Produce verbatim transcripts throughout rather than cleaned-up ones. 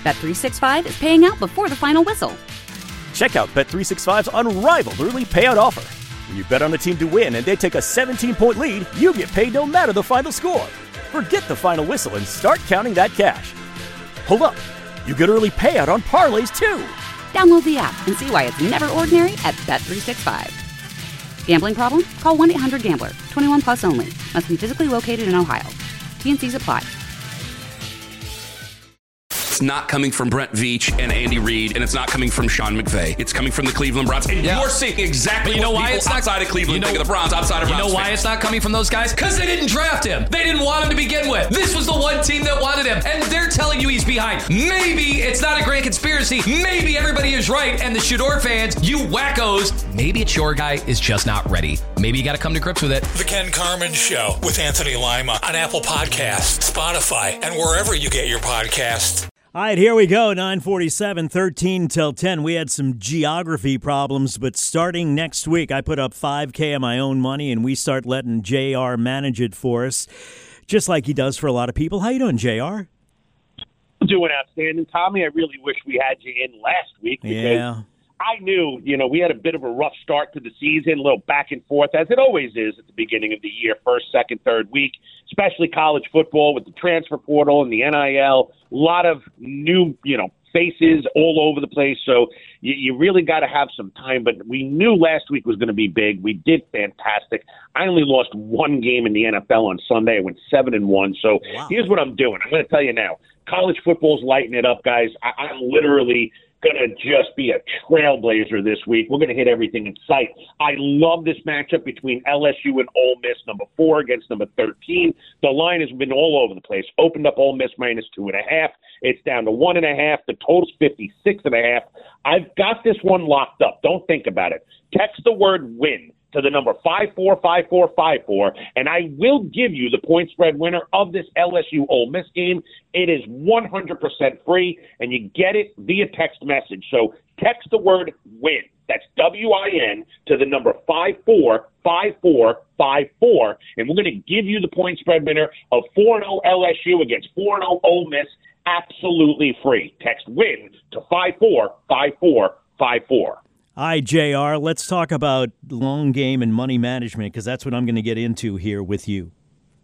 Bet three sixty-five is paying out before the final whistle. Check out Bet three sixty-five's unrivaled early payout offer. When you bet on a team to win and they take a seventeen-point lead, you get paid no matter the final score. Forget the final whistle and start counting that cash. Hold up. You get early payout on parlays, too. Download the app and see why it's never ordinary at Bet three sixty-five. Gambling problem? Call one eight hundred gambler. twenty-one plus only. Must be physically located in Ohio. T and C's apply. It's not coming from Brent Veach and Andy Reid, and it's not coming from Sean McVay. It's coming from the Cleveland Browns. And yeah. you're seeing exactly you know what why people it's not, outside of Cleveland you know, think of the Browns, outside of You Browns know why fans. it's not coming from those guys? Because they didn't draft him. They didn't want him to begin with. This was the one team that wanted him, and they're telling you he's behind. Maybe it's not a great conspiracy. Maybe everybody is right, and the Shador fans, you wackos, maybe it's your guy is just not ready. Maybe you got to come to grips with it. The Ken Carman Show with Anthony Lima on Apple Podcasts, Spotify, and wherever you get your podcasts. All right, here we go, nine forty-seven, thirteen till ten. We had some geography problems, but starting next week, I put up five K of my own money, and we start letting J R manage it for us, just like he does for a lot of people. How you doing, J R? Doing outstanding, Tommy. I really wish we had you in last week because yeah. I knew, you know, we had a bit of a rough start to the season, a little back and forth, as it always is at the beginning of the year, first, second, third week, especially college football with the transfer portal and the N I L. A lot of new, you know, faces all over the place. So you, you really got to have some time. But we knew last week was going to be big. We did fantastic. I only lost one game in the N F L on Sunday. I went seven and one. So wow. Here's what I'm doing. I'm going to tell you now. College football's lighting it up, guys. I, I'm literally going to just be a trailblazer this week. We're going to hit everything in sight. I love this matchup between L S U and Ole Miss, number four against number thirteen. The line has been all over the place. Opened up Ole Miss minus two and a half. It's down to one and a half. The total's fifty-six and a half. I've got this one locked up. Don't think about it. Text the word win to the number five four five four five four, and I will give you the point spread winner of this L S U Ole Miss game. It is one hundred percent free, and you get it via text message. So text the word win. That's W I N to the number five four five four five four, and we're going to give you the point spread winner of four and oh L S U against four and oh Ole Miss absolutely free. Text win to five four five four five four. All right, J R, let's talk about long game and money management because that's what I'm going to get into here with you.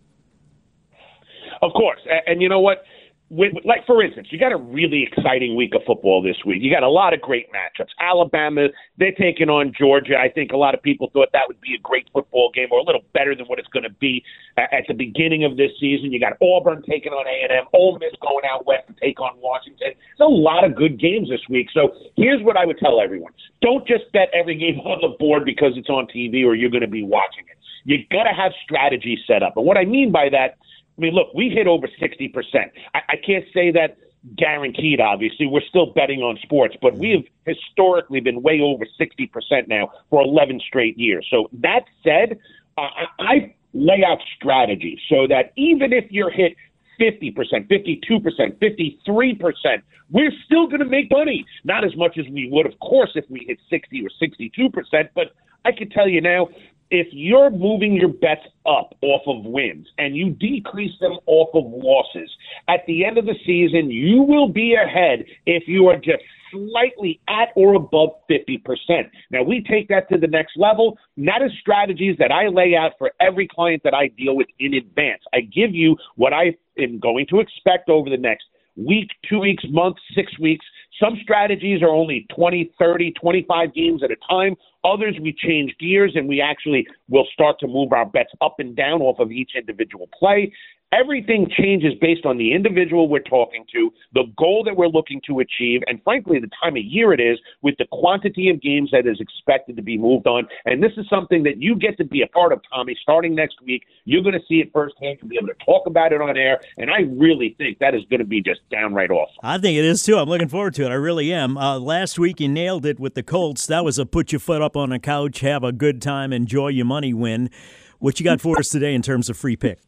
Of course. And, and you know what? With, like, for instance, you got a really exciting week of football this week. You got a lot of great matchups. Alabama, they're taking on Georgia. I think a lot of people thought that would be a great football game or a little better than what it's going to be at the beginning of this season. You got Auburn taking on A and M, Ole Miss going out west to take on Washington. There's a lot of good games this week. So here's what I would tell everyone. Don't just bet every game on the board because it's on T V or you're going to be watching it. You got to have strategy set up. And what I mean by that, I mean, look, we hit over sixty percent. I, I can't say that guaranteed, obviously. We're still betting on sports, but we have historically been way over sixty percent now for eleven straight years. So that said, uh, I, I lay out strategies so that even if you're hit fifty percent, fifty-two percent, fifty-three percent, we're still going to make money. Not as much as we would, of course, if we hit sixty or sixty-two percent, but I can tell you now, if you're moving your bets up off of wins and you decrease them off of losses, at the end of the season, you will be ahead if you are just slightly at or above fifty percent. Now, we take that to the next level. And that is strategies that I lay out for every client that I deal with in advance. I give you what I am going to expect over the next week, two weeks, month, six weeks. Some strategies are only twenty, thirty, twenty-five games at a time. Others, we change gears and we actually will start to move our bets up and down off of each individual play. Everything changes based on the individual we're talking to, the goal that we're looking to achieve, and frankly, the time of year it is with the quantity of games that is expected to be moved on. And this is something that you get to be a part of, Tommy, starting next week. You're going to see it firsthand. You'll be able to talk about it on air, and I really think that is going to be just downright awesome. I think it is, too. I'm looking forward to it. I really am. Uh, last week, you nailed it with the Colts. That was a put your foot up on the couch, have a good time, enjoy your money win. What you got for us today in terms of free pick?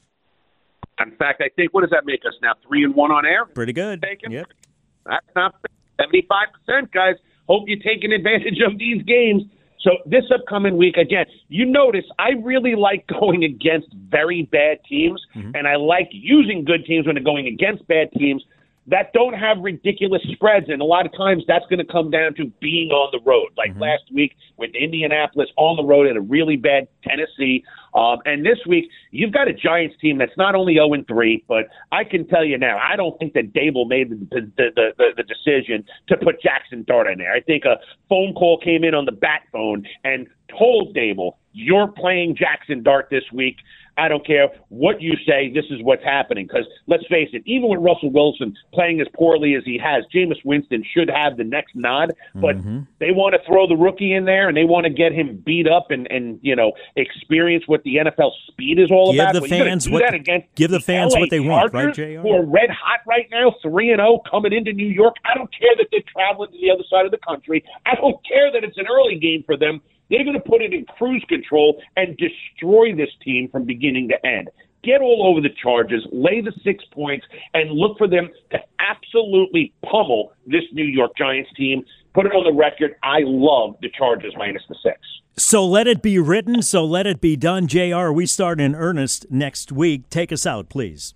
In fact, I think, what does that make us now? Three and one on air? Pretty good. Taken? Yep. That's not seventy-five percent, guys. Hope you're taking advantage of these games. So this upcoming week, again, you notice I really like going against very bad teams, mm-hmm. and I like using good teams when they're going against bad teams. that don't have ridiculous spreads. And a lot of times that's going to come down to being on the road. Like mm-hmm. last week with Indianapolis on the road at a really bad Tennessee. Um, and this week, you've got a Giants team that's not only oh and three, but I can tell you now, I don't think that Dable made the, the, the, the, the decision to put Jackson Dart in there. I think a phone call came in on the bat phone and told Dable, you're playing Jackson Dart this week. I don't care what you say. This is what's happening. Because let's face it, even with Russell Wilson playing as poorly as he has, Jameis Winston should have the next nod. But mm-hmm. they want to throw the rookie in there, and they want to get him beat up and, and you know experience what the N F L speed is all give about. The well, fans what, give the fans L A what they want, Chargers, right, J R? Who are red hot right now, three and zero, coming into New York. I don't care that they're traveling to the other side of the country. I don't care that it's an early game for them. They're going to put it in cruise control and destroy this team from beginning to end. Get all over the Chargers, lay the six points, and look for them to absolutely pummel this New York Giants team. Put it on the record, I love the Chargers minus the six. So let it be written, so let it be done. J R, we start in earnest next week. Take us out, please.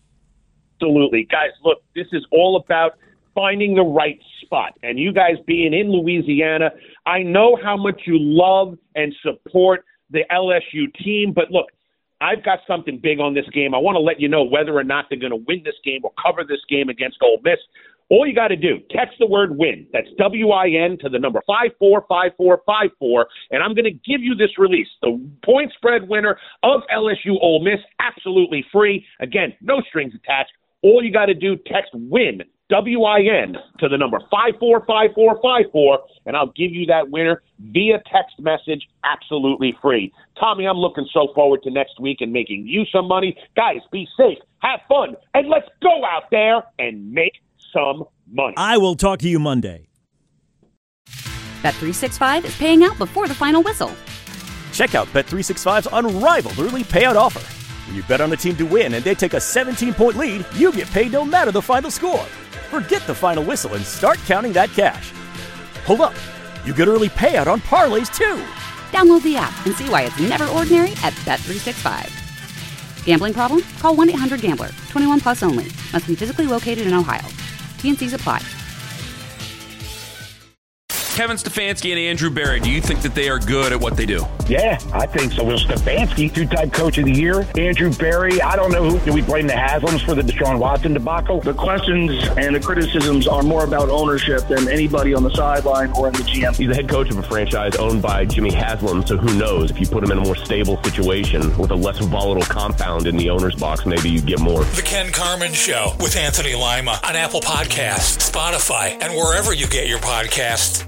Absolutely. Guys, look, this is all about finding the right spot. And you guys being in Louisiana, I know how much you love and support the L S U team, but look, I've got something big on this game. I want to let you know whether or not they're going to win this game or cover this game against Ole Miss. All you got to do, text the word win. That's W I N to the number five four five four five four, and I'm going to give you this release. The point spread winner of L S U Ole Miss, absolutely free. Again, no strings attached. All you got to do, text win, W I N, to the number five four five four five four, and I'll give you that winner via text message, absolutely free. Tommy, I'm looking so forward to next week and making you some money. Guys, be safe, have fun, and let's go out there and make some money. I will talk to you Monday. Bet three sixty-five is paying out before the final whistle. Check out Bet three sixty-five's unrivaled early payout offer. When you bet on a team to win and they take a seventeen-point lead, you get paid no matter the final score. Forget the final whistle and start counting that cash. Hold up. You get early payout on parlays, too. Download the app and see why it's never ordinary at Bet three sixty-five. Gambling problem? Call one eight hundred gambler. twenty-one plus only. Must be physically located in Ohio. T N Cs apply. Kevin Stefanski and Andrew Berry, do you think that they are good at what they do? Yeah, I think so. Will Stefanski, two-time coach of the year. Andrew Berry, I don't know who. Do we blame the Haslams for the Deshaun Watson debacle? The questions and the criticisms are more about ownership than anybody on the sideline or in the G M. He's the head coach of a franchise owned by Jimmy Haslam, so who knows? If you put him in a more stable situation with a less volatile compound in the owner's box, maybe you get more. The Ken Carman Show with Anthony Lima on Apple Podcasts, Spotify, and wherever you get your podcasts.